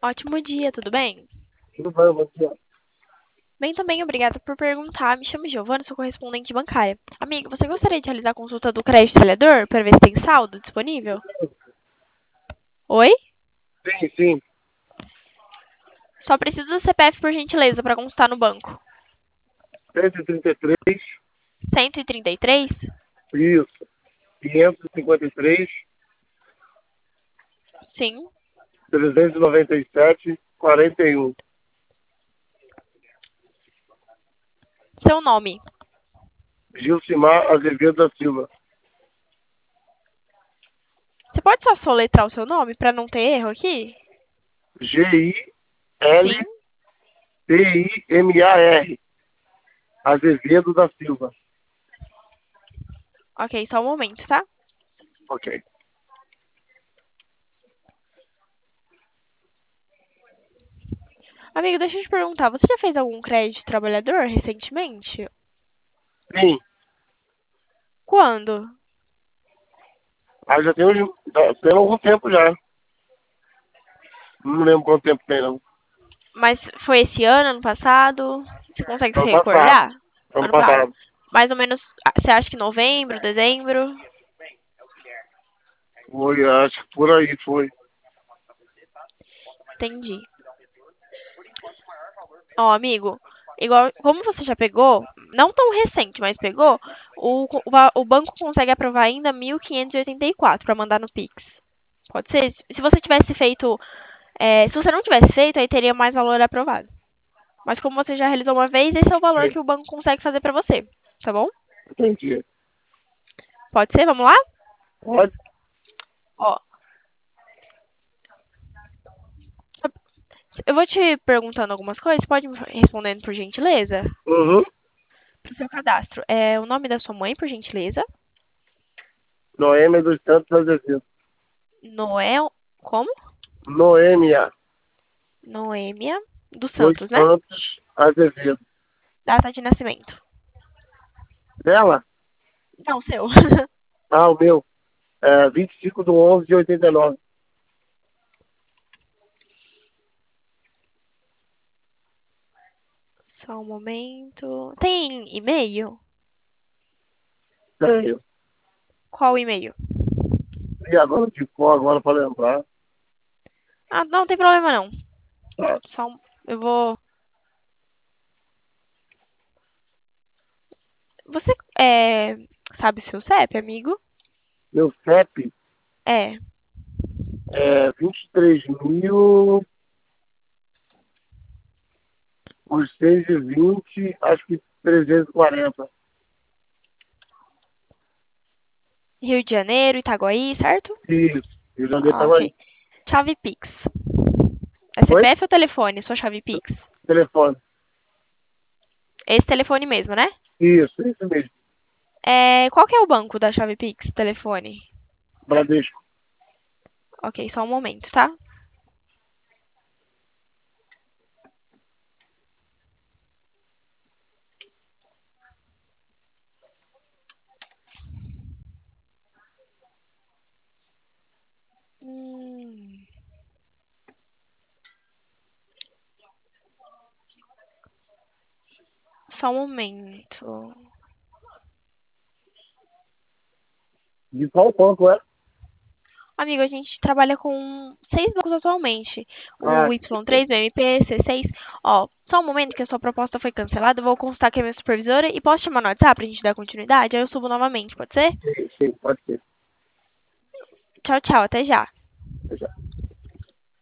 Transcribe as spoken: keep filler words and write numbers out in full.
Ótimo dia, tudo bem? Tudo bem, bom dia. Bem também, obrigada por perguntar. Me chamo Giovana, sou correspondente bancária. Amigo, você gostaria de realizar a consulta do crédito detalhador para ver se tem saldo disponível? Oi? Sim, sim. Só preciso do C P F por gentileza para consultar no banco. cento e trinta e três, cento e trinta e três? isso. quinhentos e cinquenta e três, Sim. trezentos e noventa e sete, quarenta e um. Seu nome? Gilcimar Azevedo da Silva. Você pode só soletrar o seu nome para não ter erro aqui? Sim. G-I-L-T-I-M-A-R. Azevedo da Silva. Ok, só um momento, tá? Ok. Amigo, deixa eu te perguntar, você já fez algum crédito trabalhador recentemente? Sim. Quando? Ah, já tem, um, tá, tem algum tempo já. Não lembro quanto tempo tem, não. Mas foi esse ano, ano passado? Você consegue se Ano passado. recordar? Ano Ano passado. passado. Mais ou menos, ah, você acha que novembro, dezembro? Foi, acho que por aí foi. Entendi. Ó, amigo, igual, como você já pegou, não tão recente, mas pegou, o, co- o, va- o banco consegue aprovar ainda mil quinhentos e oitenta e quatro para mandar no Pix. Pode ser? Se você tivesse feito, é, se você não tivesse feito, aí teria mais valor aprovado. Mas como você já realizou uma vez, esse é o valor Sim. que o banco consegue fazer para você, tá bom? Entendi. Pode ser? Vamos lá? Pode? Ó, eu vou te perguntando algumas coisas, pode me respondendo por gentileza? Uhum. Pro seu cadastro. É o nome da sua mãe, por gentileza? Noêmia dos Santos Azevedo. Noel. Como? Noêmia Noêmia dos dos Santos, né? Santos Azevedo. Data de nascimento. Dela? Não, seu. Ah, o meu. É vinte e cinco de onze de oitenta e nove. Só um momento. Tem e-mail? Tenho. Qual e-mail? E agora de cor, agora para lembrar. Ah, não tem problema não. Tá. Só um... Eu vou. Você é... sabe seu C E P, amigo? Meu C E P É. é vinte e três mil oitocentos e vinte, acho que trezentos e quarenta. Rio de Janeiro, Itaguaí, certo? Isso. Eu já Ah, estava aí. ok. Chave Pix. É Oi? C P F ou telefone? Sua chave Pix? Telefone. Esse telefone mesmo, né? Isso, isso mesmo. É, qual que é o banco da chave Pix? Telefone. Bradesco. Ok, só um momento, tá? Hum, só um momento. De qual banco é? Amigo, a gente trabalha com seis bancos atualmente. Ah, O Y três, o M P, C seis. Ó, só um momento que a sua proposta foi cancelada. Eu vou consultar com a minha supervisora e posso te chamar no WhatsApp pra gente dar continuidade? Aí eu subo novamente, pode ser? sim, sim, pode ser. Tchau, tchau, até já.